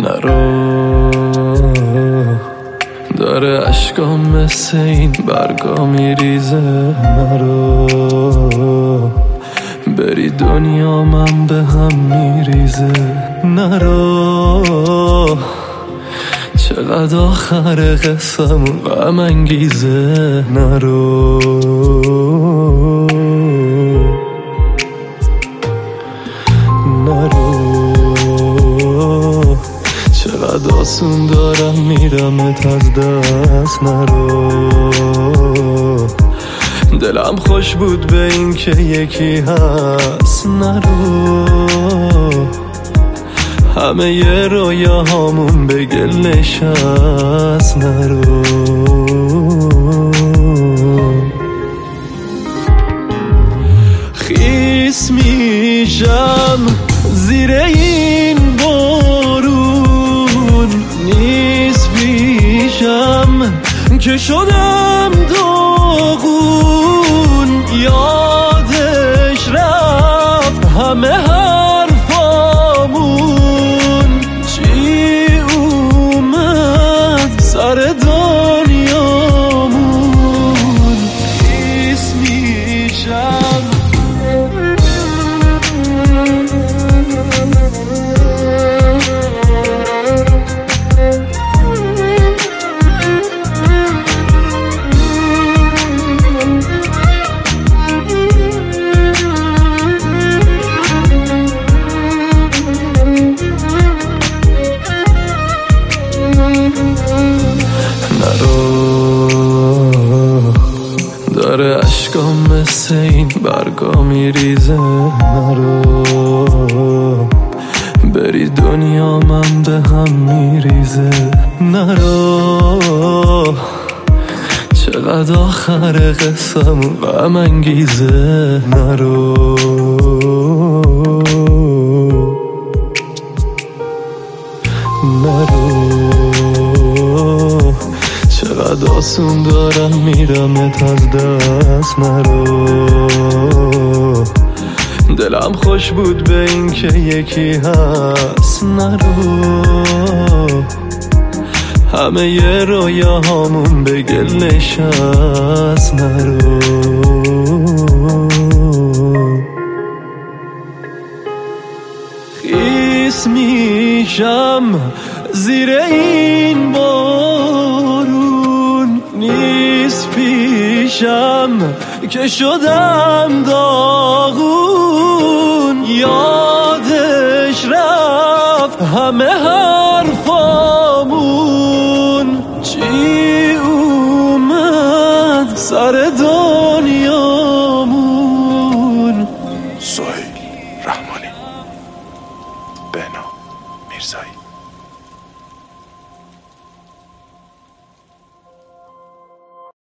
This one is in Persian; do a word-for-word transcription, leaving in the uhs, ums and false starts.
نرو داره عشقام مثل این برگا میریزه. نرو بری دنیا من به هم میریزه. نرو چقدر آخر قصه‌مون غم انگیزه. نرو نرو چقدر آسون دارم میرمت از دست. نرو دلم خوش بود به این که یکی هست. نرو همه ی رویاهامون به گل نشست. نرو خیس میشم زیر این بارون، نیست پیشم که شدم داغون. یادش رفت همه حرفامون، چی اومد سر دنیامون. خیس میشم داره عشقام مثل این برگا میریزه. نرو بری دنیا من به هم میریزه. نرو چقدر آخر قصه‌مون غم انگیزه. نرو نرو چقدر آسون دارم میرمت از دست. نرو دلم خوش بود به این که یکی هست. نرو همه ی رویاهامون به گل نشست. نرو خیس میشم زیر این بارون، نیست پیشم که شدم داغون. یادش رفت همه حرفامون، چی اومد سر دنیامون. سهیل رحمانی، بهنام میرزایی.